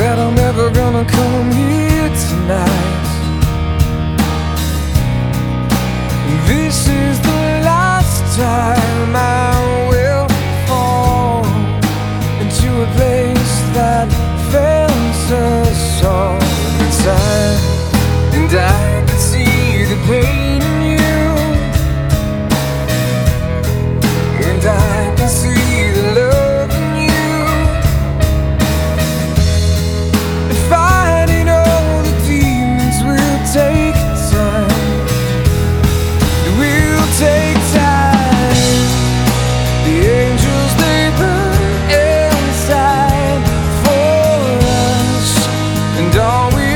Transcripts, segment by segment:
that I'm ever gonna come here tonight. This is the last time I will fall into a place that fails us all inside. And I can see the pain in you, and I can see the love in you. Fighting all the demons will take time. It will take time. The angels, they burn inside for us. And are we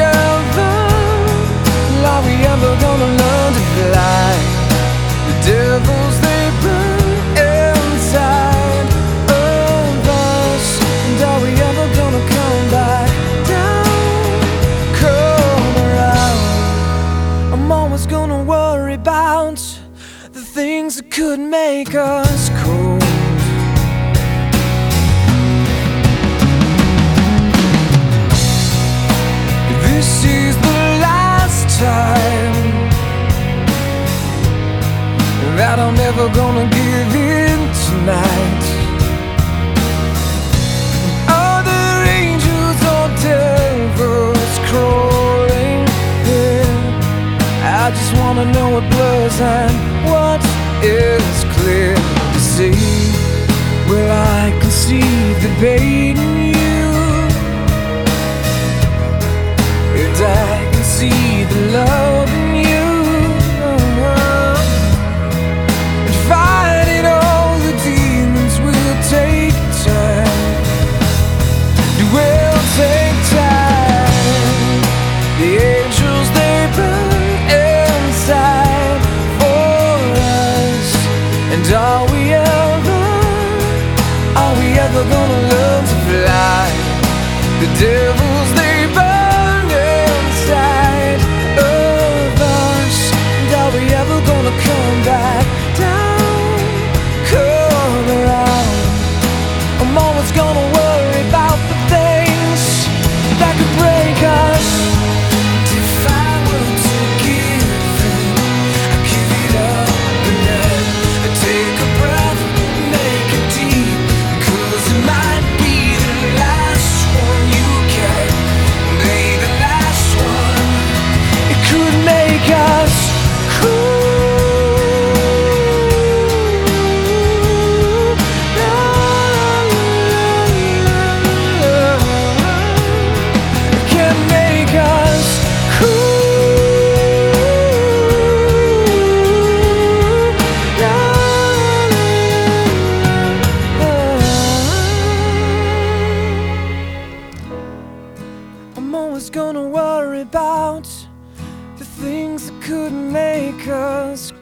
ever gonna learn to fly? The devils, they burn inside of us. And are we ever gonna come back down, come around? I'm always gonna worry about the things that could make us cold. This is the last time that I'm ever gonna give in tonight. Other angels or devils crawling here, I just wanna know what blurs and what is clear to see. Well, I can see the pain in you, and I can see the love in you. And fighting all the demons will take time. It will take time. The angels, they burn inside for us. And are we ever gonna learn to fly? The devils, they burn inside of us. And are we ever gonna come back down, come around? I'm always gonna worry about the things that could break us. If I were to give in, I'd give it up and then I'd take a breath, make it deep, 'cause it might be the last one you get, maybe the last one. It could make us cool. It can make us I'm always gonna worry about the things that could make us